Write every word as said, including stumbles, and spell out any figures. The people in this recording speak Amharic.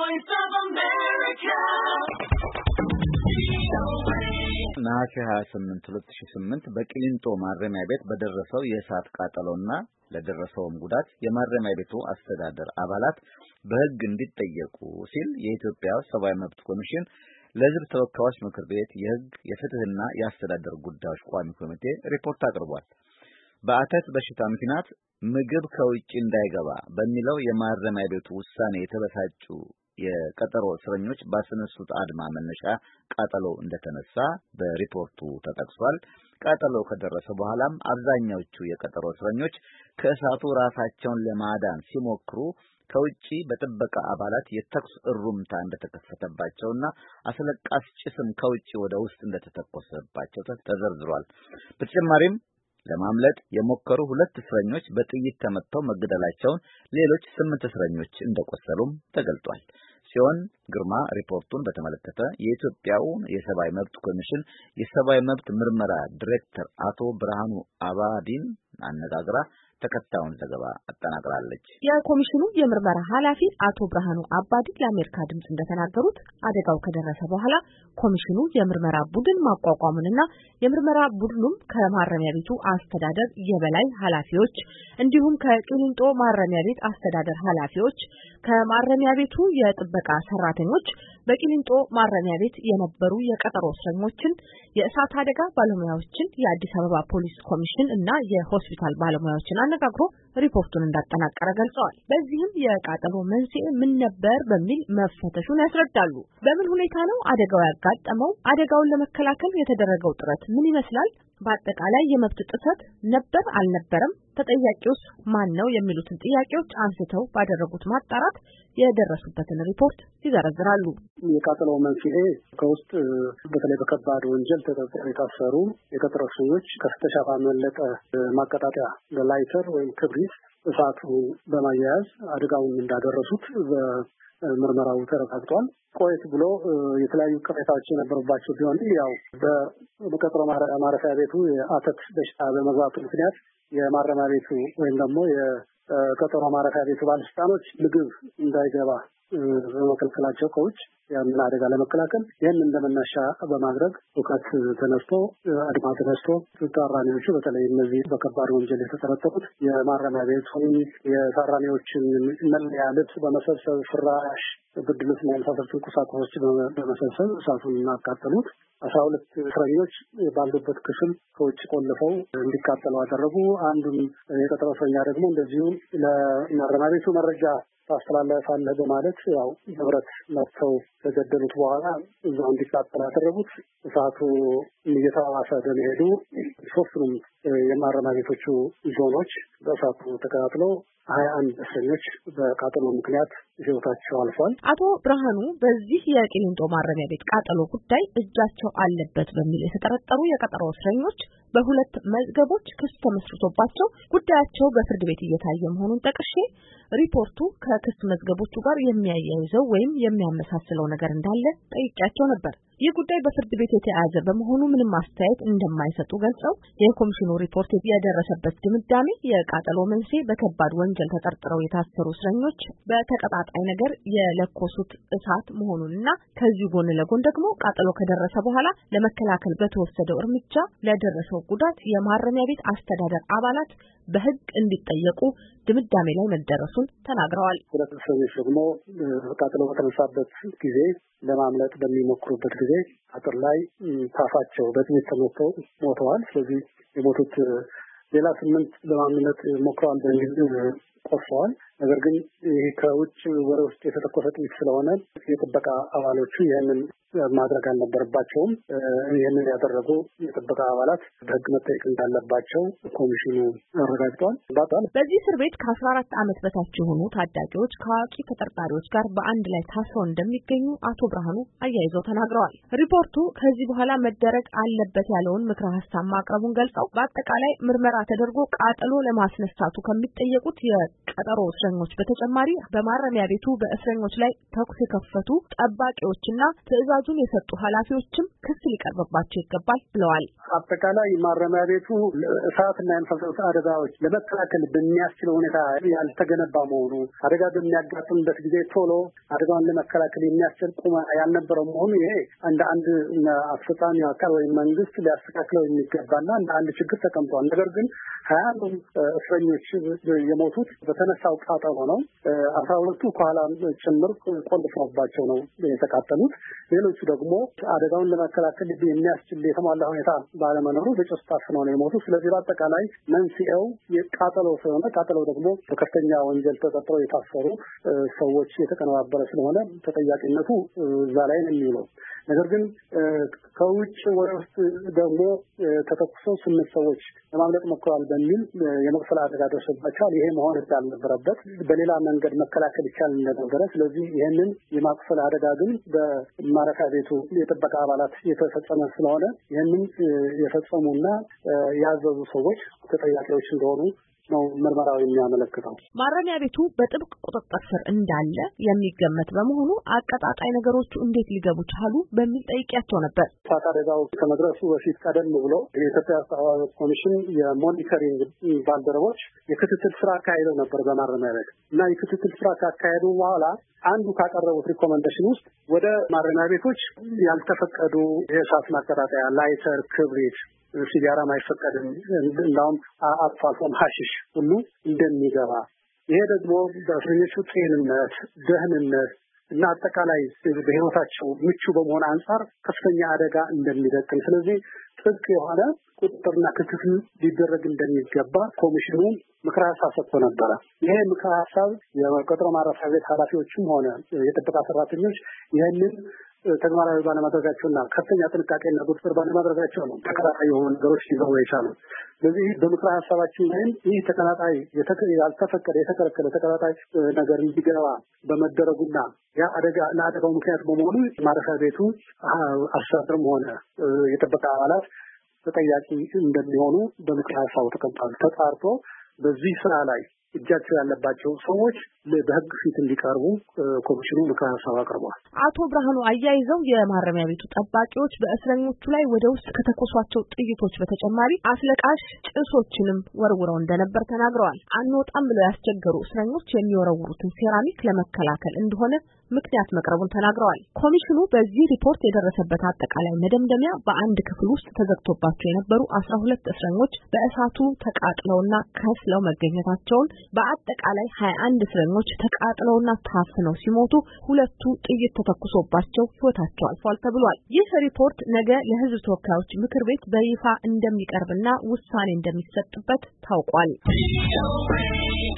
Voice of America. ነሐሴ ሃያ ስምንት ሁለት ሺህ ስምንት በቂሊንጦ ማረሚያ ቤት በደረሰው የእሳት ቃጠሎና ለደረሰውም ጉዳት የማረሚያ ቤቱ አስተዳደር አባላት በሕግ እንዲጠየቁ ሲል የኢትዮጵያ ሰብአዊ መብት ኮሚሽን ለሕዝብ ተወካዮች ምክር ቤት የሕግ የፍትህና የአስተዳደር ጉዳዮች ቋሚ ኮሚቴ ሪፖርት አቅርቧል። በአተት በሽታ ምክንያት ምግብ ከውጭ እንዳይገባ በሚለው የማረሚያ ቤቱ ውሳኔ የተበሳጩ የቀጠሮ እስረኞች ባስነሱት አድማ መነሻ ቃጠሎ እንደተነሳ በሪፖርቱ ተጠቅሷል። ቃጠሎ ከደረሰ በኋላም አብዛኛዎቹ የቀጠሮ እስረኞች ከእሳቱ ራሳቸውን ለማዳን ሲሞክሩ ከውጪ በጥበቃ አባላት የተኩስ እሩምታ እንደተከፈተባቸውና አስለቃሽ ጭስም ከውጪ ወደ ውስጥ እንደተተኮሰባቸው ተዘርዝሯል። በተጨማሪም ለማምለጥ የሞከሩ ሁለት እስረኞች በጥይት ተመተው መገደላቸውን፣ ሌሎች ስምንት እስረኞች እንደቆሰሉም ተገልጧል። ሲሆን ግርማ ሪፖርቱን በተመለከተ የኢትዮጵያው የሰብአዊ መብት ኮሚሽን የሰብአዊ መብት ምርመራ ዳይሬክተር አቶ ብርሃኑ አባዲን አነጋግራ ተከታዩን ዘገባ አጠናቅራለች። የኮሚሽኑ የምርመራ ኃላፊ አቶ ብርሃኑ አባዲ ለአሜሪካ ድምጽ እንደተናገሩት አደጋው ከደረሰ በኋላ ኮሚሽኑ የምርመራ ቡድን ማቋቋሙንና የምርመራ ቡድኑም ከማረሚያ ቤቱ አስተዳደር የበላይ ኃላፊዎች እንዲሁም ከቂሊንጦ ማረሚያ ቤት አስተዳደር ኃላፊዎች፣ ከማረሚያ ቤቱ የጥበቃ ሰራተኞች፣ በቂሊንጦ ማረሚያ ቤት የነበሩ የቀጠሮ እስረኞችን፣ የእሳት አደጋ ባለሙያዎችን፣ የአዲስ አበባ ፖሊስ ኮሚሽን እና የሆስፒታል ባለሙያዎችን አነጋግሮ ሪፖርቱን እንዳጠናቀረ ገልጸዋል። በዚህም የቃጠሎ መንስኤ ምን ነበር በሚል መፈተሹን ያስረዳሉ። በምን ሁኔታ ነው አደጋው ያጋጠመው? አደጋውን ለመከላከል የተደረገው ጥረት ምን ይመስላል? በአጠቃላይ የመብት ጥሰት ነበር አልነበረም? ተጠያቂውስ ማን ነው? የሚሉትን ጥያቄዎች አንስተው ባደረጉት ማጣራት የደረሱበትን ሪፖርት ይዘረዝራሉ። የቃጠሎ መንስኤ ከውስጥ በተለይ በከባድ ወንጀል ተጠርጥረው የታሰሩ የቀጠሮ እስረኞች ከፍተሻ ባመለጠ ማቀጣጠያ በላይተር ወይም ክብሪት እሳቱ በማያያዝ አደጋውን እንዳደረሱት በምርመራው ተረጋግጧል። ቆየት ብሎ የተለያዩ ቅሬታዎች የነበሩባቸው ሲሆን ያው በቀጠሮ ማረፊያ ቤቱ የአተት በሽታ በመግባቱ ምክንያት የማረሚያ ቤቱ ወይም ደግሞ የቀጠሮ ማረፊያ ቤቱ ባለስልጣኖች ምግብ እንዳይገባ በመከልከላቸው ከውጭ ያንን አደጋ ለመከላከል ይህን እንደመነሻ በማድረግ ሁከት ተነስቶ አድማ ተነስቶ ታራሚዎቹ በተለይ እነዚህ በከባድ ወንጀል የተጠረጠሩት የማረሚያ ቤቱን የታራሚዎችን መለያ ልብስ በመሰብሰብ ፍራሽ፣ ብርድ ልብስና የመሳሰሉትን ቁሳቁሶች በመሰብሰብ እሳቱን እናቃጠሉት። አስራ ሁለት እስረኞች ባሉበት ክፍል ከውጭ ቆልፈው እንዲቃጠሉ አደረጉ። አንዱን የቀጠሮ እስረኛ ደግሞ እንደዚሁ ለማረሚያ ቤቱ መረጃ ታስተላልፋለህ በማለት ያው ህብረት መጥተው ከገደሉት በኋላ እዛው እንዲቃጠል አደረጉት። እሳቱ እየተባባሰ በመሄዱ ሶስቱም የማረሚያ ቤቶቹ ዞኖች በእሳቱ ተቀጣጥለው ሀያ አንድ እስረኞች በቃጠሎ ምክንያት ህይወታቸው አልፏል። አቶ ብርሃኑ በዚህ የቂሊንጦ ማረሚያ ቤት ቃጠሎ ጉዳይ እጃቸው አለበት በሚል የተጠረጠሩ የቀጠሮ እስረኞች በሁለት መዝገቦች ክስ ተመስርቶባቸው ጉዳያቸው በፍርድ ቤት እየታየ መሆኑን ጠቅሼ ሪፖርቱ ከክስ መዝገቦቹ ጋር የሚያያይዘው ወይም የሚያመሳስለው ነገር እንዳለ ጠይቄያቸው ነበር። ይህ ጉዳይ በፍርድ ቤት የተያዘ በመሆኑ ምንም አስተያየት እንደማይሰጡ ገልጸው የኮሚሽኑ ሪፖርት የደረሰበት ድምዳሜ የቃጠሎ መንስኤ በከባድ ወንጀል ተጠርጥረው የታሰሩ እስረኞች በተቀጣጣይ ነገር የለኮሱት እሳት መሆኑንና ከዚህ ጎን ለጎን ደግሞ ቃጠሎ ከደረሰ በኋላ ለመከላከል በተወሰደው እርምጃ ለደረሰው ጉዳት የማረሚያ ቤት አስተዳደር አባላት በሕግ እንዲጠየቁ ድምዳሜ ላይ መደረሱን ተናግረዋል። ሁለት እስረኞች ደግሞ ቃጠሎ በተነሳበት ጊዜ ለማምለጥ በሚሞክሩበት ጊዜ አጥር ላይ ታፋቸው በጥይት ተመተው ሞተዋል። ስለዚህ የሞቱት ሌላ ስምንት ለማምለጥ ሞክረዋል በሚል ቆስለዋል። ነገር ግን ይሄ ከውጭ ወደ ውስጥ የተተኮሰ ጥይት ስለሆነ የጥበቃ አባሎቹ ይህንን ማድረግ አልነበረባቸውም። ይህንን ያደረጉ የጥበቃ አባላት በሕግ መጠየቅ እንዳለባቸው ኮሚሽኑ አረጋግጧል። በዚህ እስር ቤት ከአስራ አራት ዓመት በታች የሆኑ ታዳጊዎች ከአዋቂ ተጠርጣሪዎች ጋር በአንድ ላይ ታስረው እንደሚገኙ አቶ ብርሃኑ አያይዘው ተናግረዋል። ሪፖርቱ ከዚህ በኋላ መደረግ አለበት ያለውን ምክረ ሀሳብ ማቅረቡን ገልጸው በአጠቃላይ ምርመራ ተደርጎ ቃጠሎ ለማስነሳቱ ከሚጠየቁት ቀጠሮ እስረኞች በተጨማሪ በማረሚያ ቤቱ በእስረኞች ላይ ተኩስ የከፈቱ ጠባቂዎችና ትዕዛዙን የሰጡ ኃላፊዎችም ክስ ሊቀርብባቸው ይገባል ብለዋል። አጠቃላይ ማረሚያ ቤቱ እሳትና የመሳሰሉት አደጋዎች ለመከላከል በሚያስችለው ሁኔታ ያልተገነባ መሆኑ፣ አደጋ በሚያጋጥምበት ጊዜ ቶሎ አደጋውን ለመከላከል የሚያስችል ቁመና ያልነበረው መሆኑ ይሄ እንደ አንድ አስፈጻሚ አካል ወይም መንግስት ሊያስተካክለው የሚገባና እንደ አንድ ችግር ተቀምጧል። ነገር ግን ሀያ አንዱም እስረኞች የሞቱት በተነሳው ቃጠሎ ነው። አስራ ሁለቱ ከኋላ ጭምር ቆልፈውባቸው ነው የተቃጠሉት። ሌሎቹ ደግሞ አደጋውን ለመከላከል የሚያስችል የተሟላ ሁኔታ ባለመኖሩ በጭስ ታፍነው ነው የሞቱት። ስለዚህ በአጠቃላይ መንስኤው የቃጠሎ ስለሆነ ቃጠሎ ደግሞ በከፍተኛ ወንጀል ተጠርጥረው የታሰሩ ሰዎች የተቀነባበረ ስለሆነ ተጠያቂነቱ እዛ ላይ ነው የሚውለው። ነገር ግን ከውጭ ወደ ውስጥ ደግሞ ተተኩሰው ስምንት ሰዎች ለማምለጥ ሞክረዋል በሚል የመቁሰል አደጋ ደርሶባቸዋል። ይሄ መሆን እንዳልነበረበት በሌላ መንገድ መከላከል ይቻል እንደነበረ፣ ስለዚህ ይህንን የማቁሰል አደጋ ግን በማረፊያ ቤቱ የጥበቃ አባላት የተፈጸመ ስለሆነ ይህንን የፈጸሙና ያዘዙ ሰዎች ተጠያቂዎች እንደሆኑ ነው ምርመራው የሚያመለክተው። ማረሚያ ቤቱ በጥብቅ ቁጥጥር ስር እንዳለ የሚገመት በመሆኑ አቀጣጣይ ነገሮቹ እንዴት ሊገቡ ቻሉ በሚል ጠይቄያቸው ነበር። እሳት አደጋው ከመድረሱ በፊት ቀደም ብሎ የኢትዮጵያ ሰብአዊ መብት ኮሚሽን የሞኒተሪንግ ባልደረቦች የክትትል ስራ አካሄደው ነበር በማረሚያ ቤት እና የክትትል ስራ ካካሄዱ በኋላ አንዱ ካቀረቡት ሪኮመንዴሽን ውስጥ ወደ ማረሚያ ቤቶች ያልተፈቀዱ የእሳት ማቀጣጠያ ላይተር፣ ክብሪት፣ ሲጋራ ማይፈቀድም እንደውም አልፎ አልፎም ሐሺሽ ሁሉ እንደሚገባ፣ ይሄ ደግሞ በእስረኞቹ ጤንነት፣ ደህንነት እና አጠቃላይ በህይወታቸው ምቹ በመሆን አንጻር ከፍተኛ አደጋ እንደሚደቅን፣ ስለዚህ ጥብቅ የሆነ ቁጥጥርና ክትትል ሊደረግ እንደሚገባ ኮሚሽኑ ምክረ ሀሳብ ሰጥቶ ነበረ። ይሄ ምክረ ሀሳብ የቀጠሮ ማረፊያ ቤት ኃላፊዎችም ሆነ የጥበቃ ሰራተኞች ይህንን ተግባራዊ ባለማድረጋቸውና ከፍተኛ ጥንቃቄና ቁጥጥር ባለማድረጋቸው ነው ተከታታይ የሆኑ ነገሮች ሊገቡ የቻሉ። ስለዚህ በምክረ ሀሳባችን ላይም ይህ ተከታታይ ያልተፈቀደ የተከለከለ ተከታታይ ነገር እንዲገባ በመደረጉና ያ አደጋ ለአደጋው ምክንያት በመሆኑ ማረፊያ ቤቱ አስተዳደርም ሆነ የጥበቃ አባላት ተጠያቂ እንደሚሆኑ በምክረ ሀሳቡ ተቀምጧል። ተጣርቶ በዚህ ስራ ላይ እጃቸው ያለባቸው ሰዎች በህግ ፊት እንዲቀርቡ ኮሚሽኑ ምክረ ሀሳብ አቅርቧል። አቶ ብርሃኑ አያይዘው የማረሚያ ቤቱ ጠባቂዎች በእስረኞቹ ላይ ወደ ውስጥ ከተኮሷቸው ጥይቶች በተጨማሪ አስለቃሽ ጭሶችንም ወርውረው እንደነበር ተናግረዋል። አንወጣም ብለው ያስቸገሩ እስረኞች የሚወረውሩትን ሴራሚክ ለመከላከል እንደሆነ ምክንያት መቅረቡን ተናግረዋል። ኮሚሽኑ በዚህ ሪፖርት የደረሰበት አጠቃላይ መደምደሚያ በአንድ ክፍል ውስጥ ተዘግቶባቸው የነበሩ አስራ ሁለት እስረኞች በእሳቱ ተቃጥለውና ከስለው መገኘታቸውን፣ በአጠቃላይ ሀያ አንድ እስረኞች ተቃጥለውና ታፍነው ሲሞቱ ሁለቱ ጥይት ተተኩሶባቸው ሕይወታቸው አልፏል ተብሏል። ይህ ሪፖርት ነገ ለሕዝብ ተወካዮች ምክር ቤት በይፋ እንደሚቀርብና ውሳኔ እንደሚሰጥበት ታውቋል።